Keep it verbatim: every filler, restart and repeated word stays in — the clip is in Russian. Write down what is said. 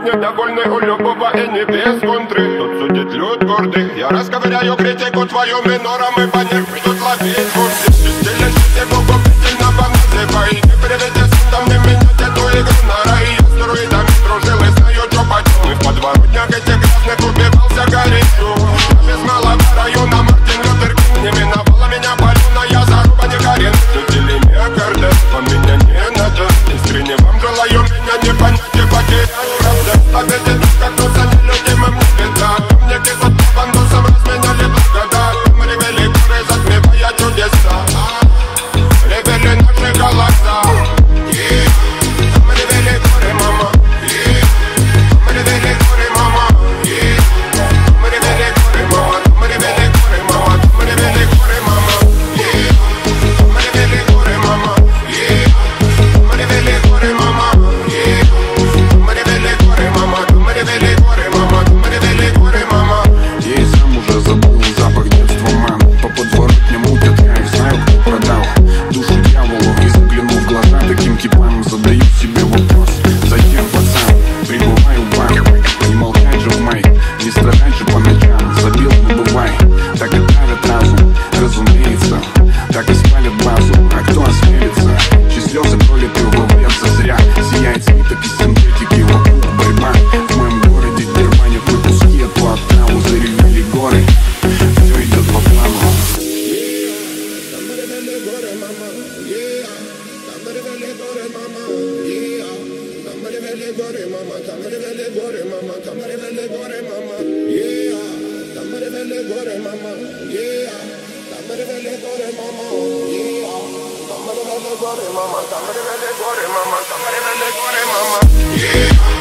сегодня довольны у любого и не без контры. Тут судит люд гордый. Я расковыряю критику твою минором, и по ней придут ловить курсы. Чистили систему губительного называ, и не приведет сюда мне менять эту игру на рай. Я с друидами дружил и знаю, что почему. И в подворотнях этих грязных убивался горячо. Без малого района Мартин Лютер Кинг не миновала меня паленая заруба не горит. Судили миокарда, вам меня не надо. Искренне вам желаю меня не понять и потерять. Правда, опять иду как туса нелюдимым не беда. Мне кисот по бандусам разменяли благодать. Мы ревели горы, затмевая чудеса. Ревели наши голоса. Мы ревели горы, мама. Мы ревели горы, мама. Мы ревели горы, мама. Мы ревели горы, мама. Мы ревели горы, мама. Мы ревели горы, мама. Мы ревели горы, мама. Мы ревели горы, мама. Мы ревели горы, мама. Мы ревели горы, мама. Я и сам уже забыл запах детства, ман. По подворотням мутят, я их знаю, кто продал душу дьяволу. И заглянув в глаза таким типам, задаю себе вопрос: зачем, пацан, прибываю в бар? Не молчать же в май, не страдать же по ночам. Забил, не бывай, так и травят разум, разумеется. Так и спалят базу, а кто осмелится? Чьи слезы пролиты улыбятся зря. Сияет свиток из синтетики, вокруг борьба. В моем городе дербанят выпуски эту отраву. Заревели горы, все идет по плану. Mama,